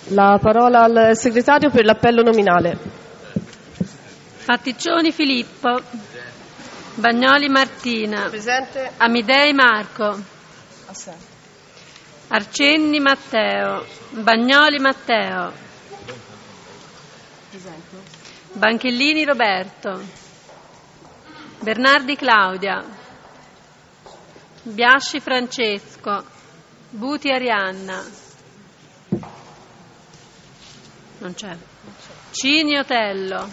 La parola al segretario per l'appello nominale. Fatticcioni Filippo. Bagnoli Martina. Presente. Amidei Marco. Assente. Arcenni Matteo. Bagnoli Matteo. Presente. Banchellini Roberto. Bernardi Claudia. Biasci Francesco. Buti Arianna. Non c'è. Cini Otello.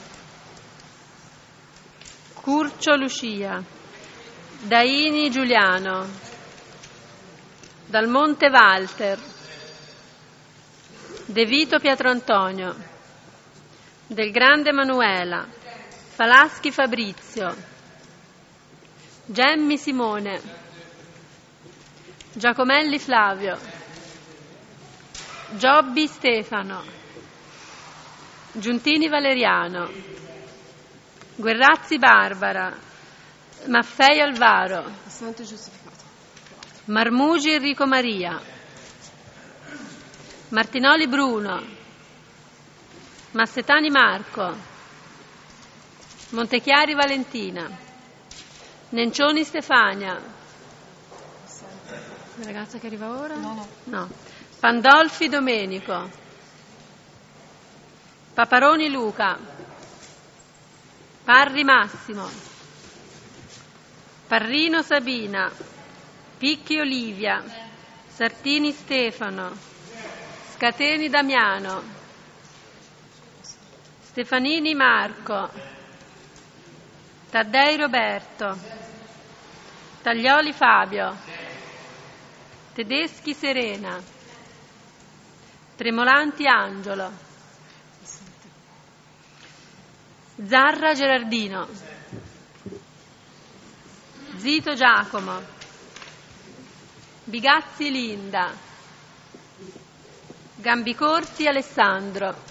Curcio Lucia. Daini Giuliano. Dal Monte Walter. De Vito Pietro Antonio. Del Grande Manuela. Falaschi Fabrizio. Gemmi Simone. Giacomelli Flavio. Giobbi Stefano. Giuntini Valeriano. Guerrazzi Barbara. Maffei Alvaro. Assente giustificato. Marmugi Enrico Maria. Martinoli Bruno. Massetani Marco. Montechiari Valentina. Nencioni Stefania. La ragazza che arriva ora? No. Pandolfi Domenico. Paparoni Luca. Parri Massimo. Parrino Sabina. Picchi Olivia. Sartini Stefano. Scateni Damiano. Stefanini Marco. Taddei Roberto. Taglioli Fabio. Tedeschi Serena. Tremolanti Angelo. Zarra Gerardino. Zito Giacomo. Bigazzi Linda. Gambicorsi Alessandro.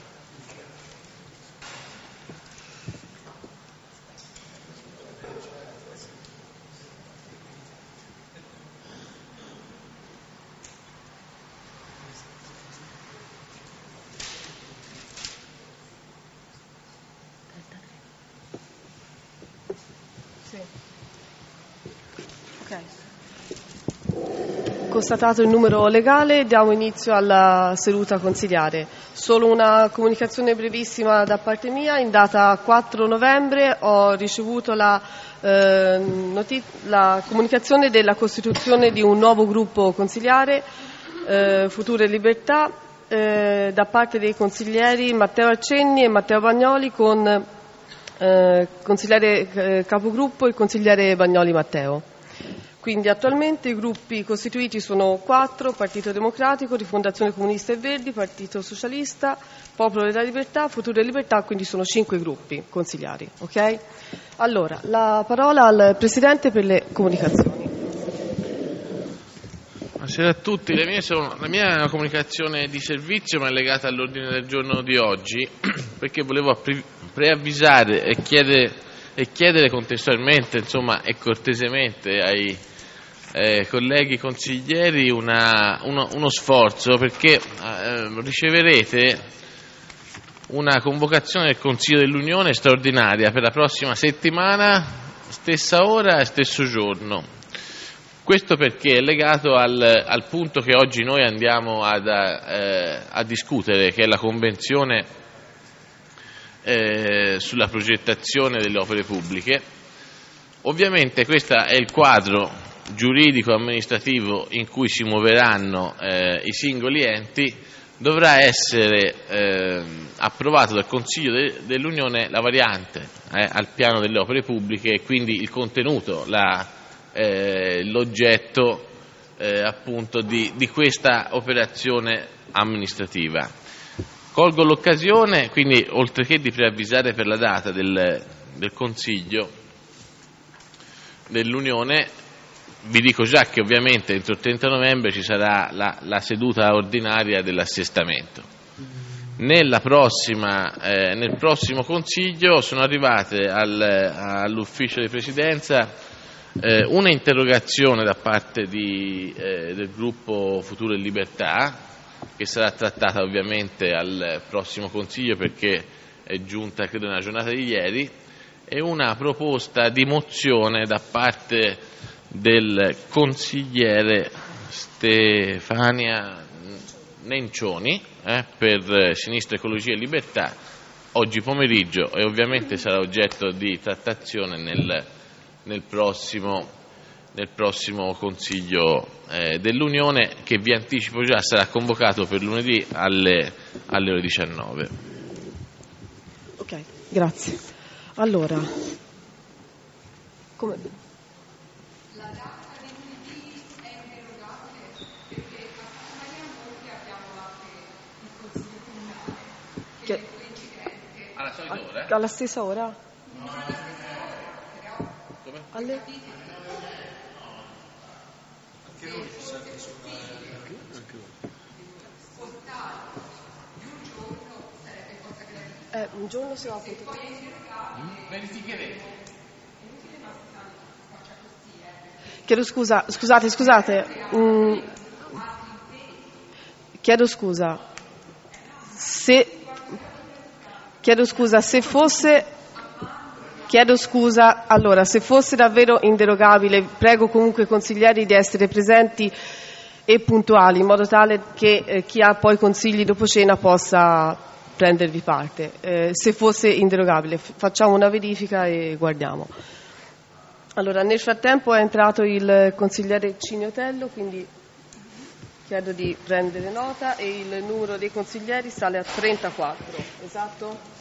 Constatato il numero legale, diamo inizio alla seduta consiliare. Solo una comunicazione brevissima da parte mia. In data 4 novembre ho ricevuto la comunicazione della costituzione di un nuovo gruppo consiliare, Futuro e Libertà, da parte dei consiglieri Matteo Arcenni e Matteo Bagnoli, con consigliere capogruppo il consigliere Bagnoli Matteo. Quindi attualmente i gruppi costituiti sono 4: Partito Democratico, Rifondazione Comunista e Verdi, Partito Socialista, Popolo della Libertà, Futuro e Libertà, quindi sono 5 gruppi consiliari. Ok? Allora, la parola al Presidente per le comunicazioni. Buonasera a tutti, la mia è una comunicazione di servizio, ma è legata all'ordine del giorno di oggi, perché volevo preavvisare e chiedere contestualmente, insomma, e cortesemente ai colleghi consiglieri uno sforzo, perché riceverete una convocazione del Consiglio dell'Unione straordinaria per la prossima settimana, stessa ora e stesso giorno. Questo perché è legato al punto che oggi noi andiamo a discutere, che è la Convenzione sulla progettazione delle opere pubbliche. Ovviamente questo è il quadro giuridico-amministrativo in cui si muoveranno i singoli enti. Dovrà essere approvato dal Consiglio dell'Unione la variante al piano delle opere pubbliche, e quindi il contenuto, l'oggetto appunto di questa operazione amministrativa. Colgo l'occasione, quindi, oltre che di preavvisare per la data del Consiglio dell'Unione, vi dico già che ovviamente entro il 30 novembre ci sarà la seduta ordinaria dell'assestamento. Nel prossimo Consiglio sono arrivate all'ufficio di Presidenza una interrogazione da parte del gruppo Futuro e Libertà, che sarà trattata ovviamente al prossimo Consiglio, perché è giunta credo nella giornata di ieri, e una proposta di mozione da parte del consigliere Stefania Nencioni per Sinistra, Ecologia e Libertà oggi pomeriggio, e ovviamente sarà oggetto di trattazione nel prossimo Consiglio dell'Unione, che vi anticipo già sarà convocato per lunedì alle ore 19. Ok, grazie. Allora, come? La data di lunedì è inderogabile perché a Santa Maria Monti abbiamo anche il Consiglio Comunale che è coincidente. Alla solita ora? Alla stessa ora? No. Come? Alle? Un giorno si va a verificheremo. Chiedo scusa, scusate. Chiedo scusa. Allora, se fosse davvero inderogabile, prego comunque i consiglieri di essere presenti e puntuali, in modo tale che chi ha poi consigli dopo cena possa prendervi parte. Se fosse inderogabile, facciamo una verifica e guardiamo. Allora, nel frattempo è entrato il consigliere Cignotello, quindi chiedo di prendere nota, e il numero dei consiglieri sale a 34, esatto?